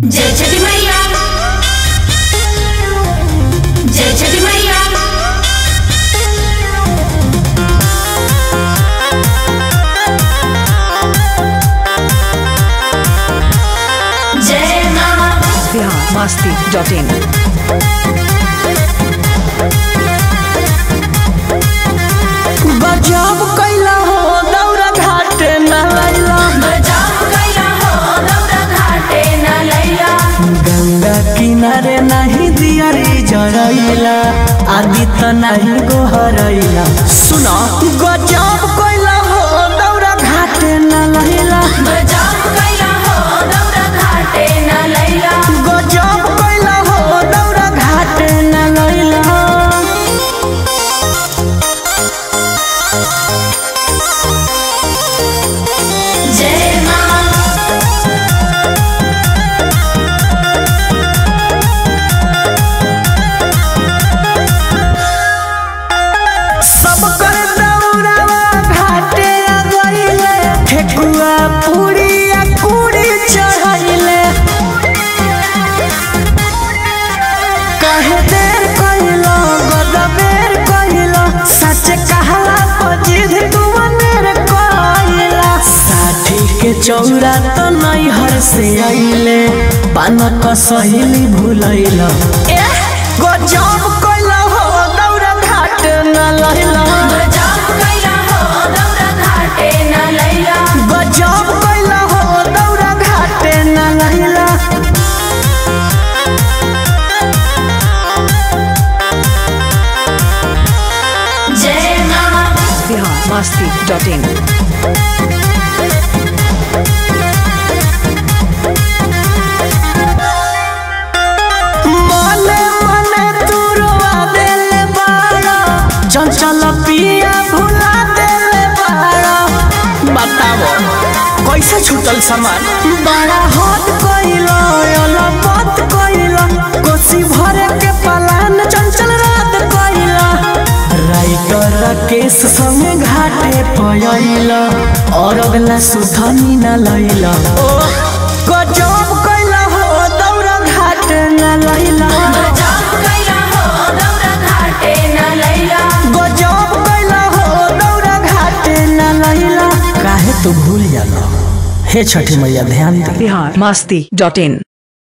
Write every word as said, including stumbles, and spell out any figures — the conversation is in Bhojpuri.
जय छठी मैया, जय छठी मैया। जय माँ बिहार मस्ती डॉट इन। गजब कैला हो दौरा घाटे न लैला, गजब कैला हो दौरा घाटे न लैला। गंगा किनारे नहीं दियारी जरैला, आदि त नहीं गोहरैला। सुनो गजब कैला हो दौरा घाटे न लैला, गजब कैला हो दौरा घाटे न लैला। गजब कैला हो दौरा घाटे न लैला। जय माँ सब कर दौरावा घाटे आ गइले, ठेकुआ पूरी आ कुड़ी चढ़ैले। कहे देर कइलो गदबेर कइलो, सच कहला पजिध तुमनेर कइला। साठी के चौरा तो नहीं हर से आइले, पानक सहेली भूलैला। गजब कइला हो दौरा घाट न लैला, गजब कैला हो दौरा घाटे न लैला। गजब कैला हो दौरा घाटे न लैला। जय माँ बिहार मस्ती डॉट इन। मने मने तू रोवा देले बाड़ा, चंचल पिया भुला देले बाड़ा। बताओ कैसे छूटल सामान, बड़ा हद कइलो अलबत कइलो, कोसी भरे के पलान चंचल रात कइलो। राइटर केस संगे घाटे पयैला, और अगला सुधनी न लैला। ओ गजब कैला हो दौरा घाटे न लैला, गजब कैला हो दौरा घाटे न लैला। गजब कैला हो दौरा घाटे न लैला। काहे तू भूल जाला, हे छठी मैया ध्यान दे। बिहार मस्ती डॉट इन।